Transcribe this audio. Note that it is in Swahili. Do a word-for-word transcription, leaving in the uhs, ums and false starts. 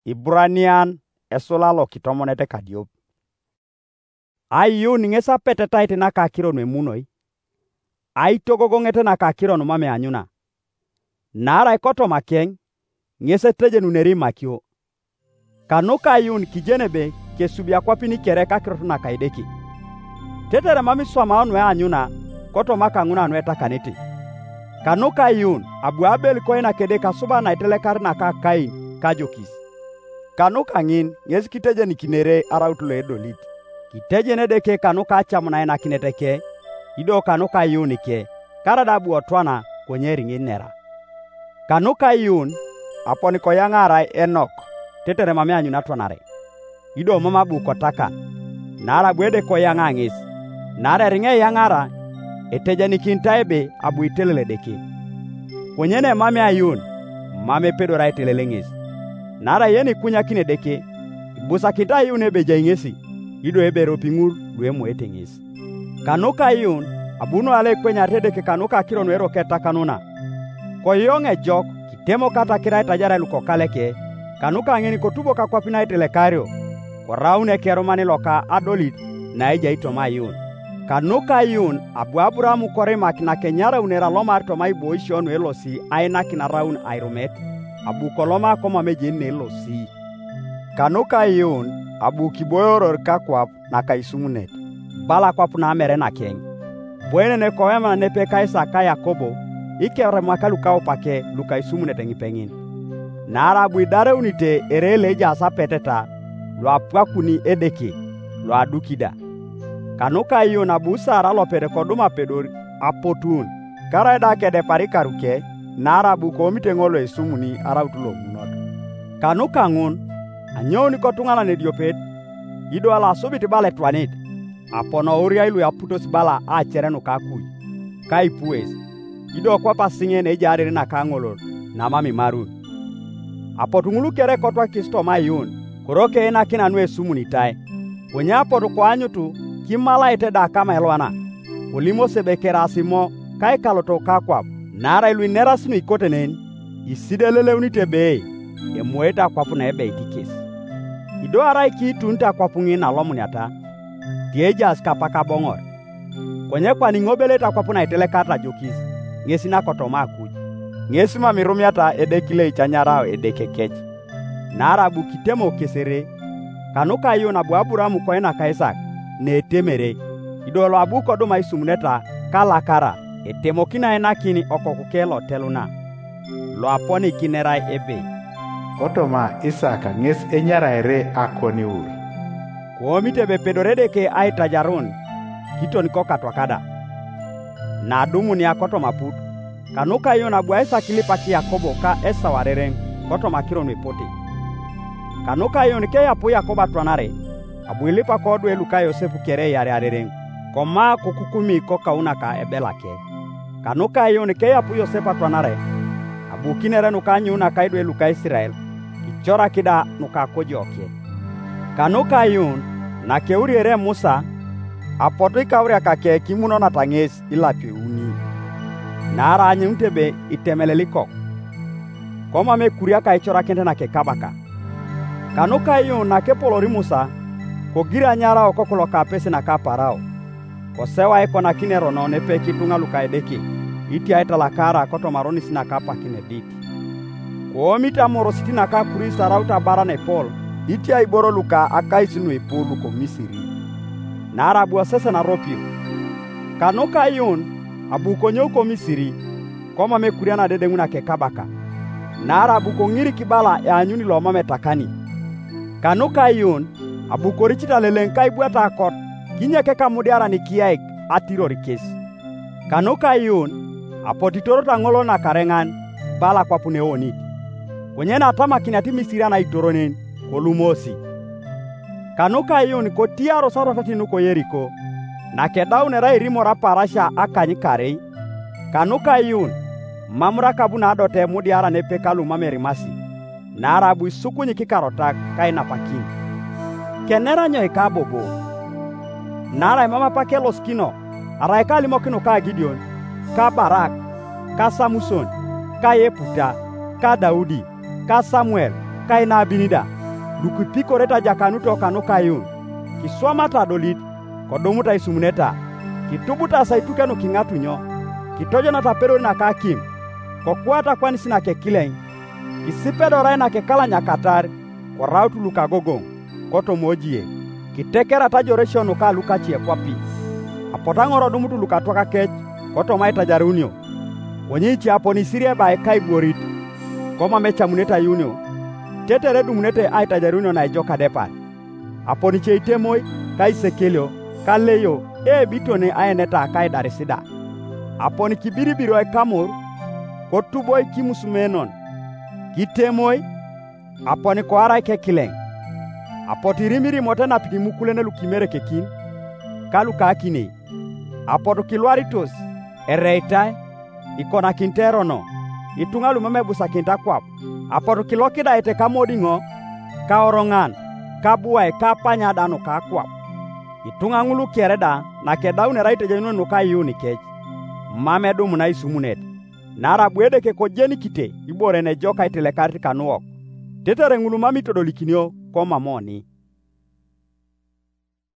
Ibranian esulalo kitomonete kadiop. Ayun ngesa peteta ite na kakiro nwe munoi. Ay togogongete na kakiro no mame anyuna. Nara ikoto makeng ngese teje nuneri makio. Kanuka ayun kijenebe kesubia kwa pini kere kakiro na kaideki. Tetere mami swama onwe anyuna koto maka nguna nweta kaniti. Kanuka ayun abu abel koina kedeka suba na itelekar na kakain kajokis. Kanuka ngin ngesi kiteje ni kinere arautulo edolit. Kiteje nedeke kanuka achamuna ena kineteke. Ido kanuka ayun ike karada abu otwana konyeri nginera. Kanuka ayun aponi koyangarai Enok tetere mame anyuna twanare. Ido mama bu kotaka. Nara bwede koyangangis. Nara ringe yangara eteje ni kintaebe abu itelele deke. Konyene mame ayun mame pedora itelelengis. Nara yeni kunya kine deke. Busa kinta ayun ebe jaingesi. Ido ebe ropingur luemo etengis. Kanuka ayun abuno ale kwenya redeke kanuka kiro nwero keta kanuna. Koyonge jok kitemo kata kira itajara luko kaleke. Kanuka ngeni kotubo kakwapina itelekario. Koraune keromani loka adolit na eja itoma ayun. Kanuka ayun abu Abrahamu kore makina kenyara unera loma artoma ibo ishonu elosi aina kina raun airomet. Abu koloma koma mejene elosi. Kanuka ayun abu kiboyoror kakwap na kaisumunet. Bala kwapu na amere na keng. Bwene ne koema na nepe kaisa ka Yakobo. Ikere mwaka luka opake luka isumunet ngipengin. Nara abu idare unite ere leja asa peteta. Lo apua kuni edeke. Lo adukida. Kanuka ayun abu Sara lo pede koduma pedori apotun. Kara eda kede parika ruke. Nara abu komite ngolo esumuni arautulo munot. Kanuka ngun. Anyoni kotungala ne diopet. Ido ala subiti bale twanit. Apono uria ilu ya putos bala a cherenu kakui. Kai pues. Ido kwa pasinge ne jari na kangolor. Na mami maru. Apotungulu kere kotwa kisto mayun. Kuroke ena kina nwe sumuni tai. Kwenye apotu kwa anyutu. Kimala ite da kama elwana. Ulimo sebekera asimo. Kai kaloto kakwap. Nara ilu inera sinu ikote neni. Isidelele unite bei. Emueta kwapu na ebe itikis. Ido arai ki tunta kwapu ngina lomuniata. Tiejas kapaka bongor. Kwenye kwa ningobeleta kwapu na itelekata jokis. Ngesi na kotoma kuji. Ngesi mamirumiata edekile ichanyarao edekekech. Nara abu kitemo kesere. Kanuka ayun abu Abrahamu koena kaisak. Ne etemere. Idolo abu kodoma isumuneta kalakara. Etemo kina enakini okokukelo teluna. Lo aponi kinerai ebe. Kotoma Isaka nges enyara ere akoni ur. Kuomite be pedorede ke ai tajarun. Kito niko katwakada. Na adumu ni akotoma put. Kanuka ayun abu Isaka kilipa ki Yakobo ka esa wareren. Kotoma kiro nwepote. Kanuka ayun ke yapu Yakoba twanare. Abu ilipa kodu eluka Yosefu kere yare areren. Koma kukukumi koka unaka ebelake. Kanuka ayun ke yapu Yosefa twanare. Abu kinere nuka nyuna kaidu eluka Israel. Kichora kida nuka kojoke. Kanuka ayun na keuri ere Musa. Apoto ikauri akake kimuno na tanges ilapi uni. Nara anyuntebe itemeleliko. Koma me kuria ka ichora kente na kekabaka. Kanuka ayun na kepolori Musa. Kogira nyara okokolo kapese na kaparao. Kosewa eko na kinero no nepe kitunga luka edeki. Iti aita lakara koto maroni sina kapa kinediti. Kuomita morositi na kakuri sarauta bara nepol. Iti aiboro luka akaisinu ipulu ko Misiri. Nara abu asese na ropio. Kanuka ayun abu konyo ko Misiri. Koma mekuriana dede nguna kekabaka. Nara abu kongiri kibala ya anyuni lo mame takani. Kanuka ayun abu korichita lelenkai buata akot. Kinye keka mudiara ni kiaik atirori kesi. Kanuka ayun apotitoro tangolo na karengan bala kwa pune onit. Kwenye na atama kinati Misiri na itoronen kolumosi. Kanuka ayun ko tiaro saro tatinuko Yeriko. Na kedau nera irimo raparasha akanyi karei. Kanuka ayun mamura kabuna adote mudiara nepe kalu mamerimasi. Na arabu isuku nyikikarotak kaina pakini. Kenera nyo ikabobo. Nara mama pakelo skino. Araika limokino ka Gideon. Ka Barak. Ka Samuson. Ka Yeputa. Ka Daudi. Ka Samuel. kai na binida lukipikore ta jakanu to kanu kayun kiswamata dolit kodumuta isumuneta kitubuta saitukenu kingatunyo kitojona ta pero na kakim kokwata kwani sina ke kileng kisipedo rai na ke kala nyakatar korautu luka gogong koto mojie kitekera ta joreshono ka luka chie kwapi apotangoro dumutu luka toka kech koto maita jarunio onyichi aponi sirie bae kai borit koma mecha muneta yunio tetere dumunete aita jarunio na joka depan aponi cheitemoi kai sekelio kaleyo e bitone aeneta kai darisida aponi kibiribiro e kamur kotuboy kimusumenon kitemoi aponi koara ke kileng apoti rimiri motena pikimukulene lukimere kekin kalu kakine apoto kilwaritos ereitai ikona kintero no itungalu meme busa kinta kwap apoto kilokida ete kamodingo ka orongan ka buai ka panya dano ka kwap itunga ngulu kereda na kedaune raite jenu no ka yuni kech mame dum na isumunet nara bwede ke kojeni kite ibore ne joka itele karti kanuok tetere ngulu mami to dolikinio koma moni